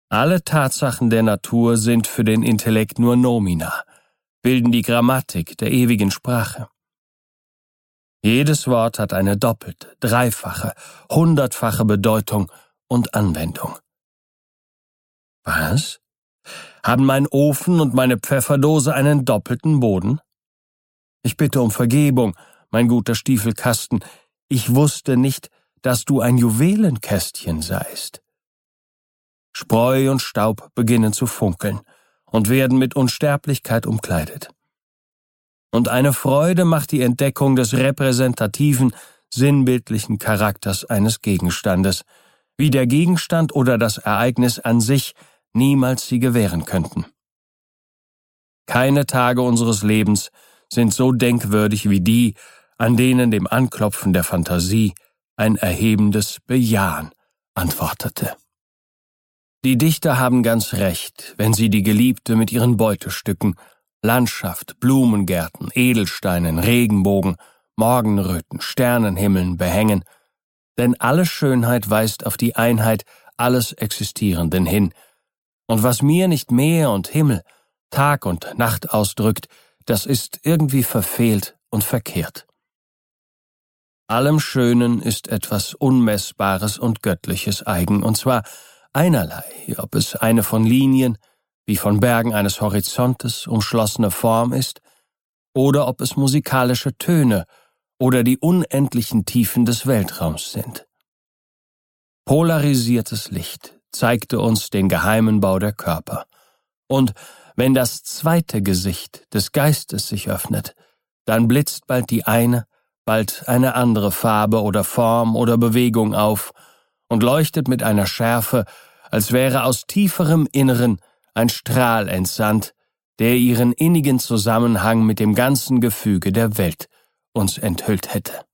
Alle Tatsachen der Natur sind für den Intellekt nur Nomina, bilden die Grammatik der ewigen Sprache. Jedes Wort hat eine doppelte, dreifache, 100-fache Bedeutung und Anwendung. Was? Haben mein Ofen und meine Pfefferdose einen doppelten Boden? Ich bitte um Vergebung, mein guter Stiefelkasten. Ich wusste nicht, dass du ein Juwelenkästchen seist. Spreu und Staub beginnen zu funkeln und werden mit Unsterblichkeit umkleidet. Und eine Freude macht die Entdeckung des repräsentativen, sinnbildlichen Charakters eines Gegenstandes, wie der Gegenstand oder das Ereignis an sich niemals sie gewähren könnten. Keine Tage unseres Lebens sind so denkwürdig wie die, an denen dem Anklopfen der Fantasie ein erhebendes Bejahen antwortete. Die Dichter haben ganz recht, wenn sie die Geliebte mit ihren Beutestücken, Landschaft, Blumengärten, Edelsteinen, Regenbogen, Morgenröten, Sternenhimmeln behängen, denn alle Schönheit weist auf die Einheit alles Existierenden hin, und was mir nicht Meer und Himmel, Tag und Nacht ausdrückt, das ist irgendwie verfehlt und verkehrt. Allem Schönen ist etwas Unmessbares und Göttliches eigen, und zwar einerlei, ob es eine von Linien, wie von Bergen eines Horizontes umschlossene Form ist, oder ob es musikalische Töne oder die unendlichen Tiefen des Weltraums sind. Polarisiertes Licht zeigte uns den geheimen Bau der Körper, und wenn das zweite Gesicht des Geistes sich öffnet, dann blitzt bald die eine, bald eine andere Farbe oder Form oder Bewegung auf und leuchtet mit einer Schärfe, als wäre aus tieferem Inneren ein Strahl entsandt, der ihren innigen Zusammenhang mit dem ganzen Gefüge der Welt uns enthüllt hätte.